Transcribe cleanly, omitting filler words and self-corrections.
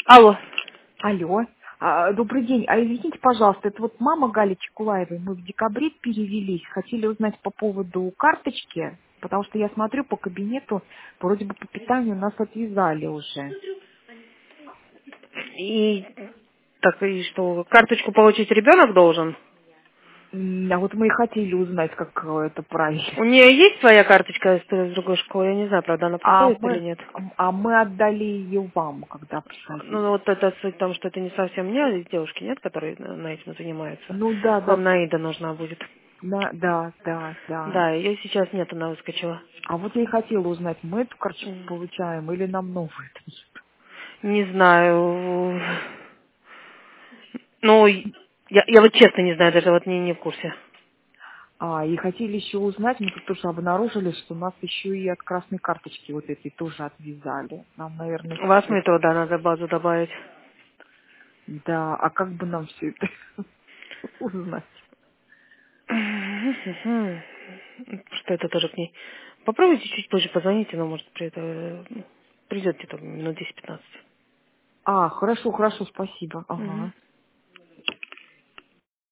Алло. Алло. Добрый день. Извините, пожалуйста, это вот мама Гали Чекулаевой. Мы в декабре перевелись. Хотели узнать по поводу карточки, потому что я смотрю по кабинету, вроде бы по питанию нас отвязали уже. И так и что, карточку получить ребенок должен? А вот мы и хотели узнать, как это правильно. У нее есть своя карточка с другой школы? Я не знаю, правда, она А приходит или мы, нет. а мы отдали ее вам, когда Ну, приходили. вот это суть в том, что это не совсем мне, а девушки нет, которые на этим занимаются. Ну да, Вам да, Наида нужна будет. да. Да, ее сейчас нет, она выскочила. А вот я и хотела узнать, мы эту карточку М. получаем или нам новую? Не знаю. Ну, я вот честно не знаю, даже вот не в курсе. И хотели еще узнать, мы тут тоже обнаружили, что нас еще и от красной карточки вот этой тоже отвязали. Нам, наверное, У вас в все... метро, да, надо базу добавить. Да, а как бы нам все это узнать? Мгм. Что это тоже к ней. Попробуйте чуть позже позвоните, но может придет где-то минут 10-15. Хорошо, спасибо. Мгм. Ага.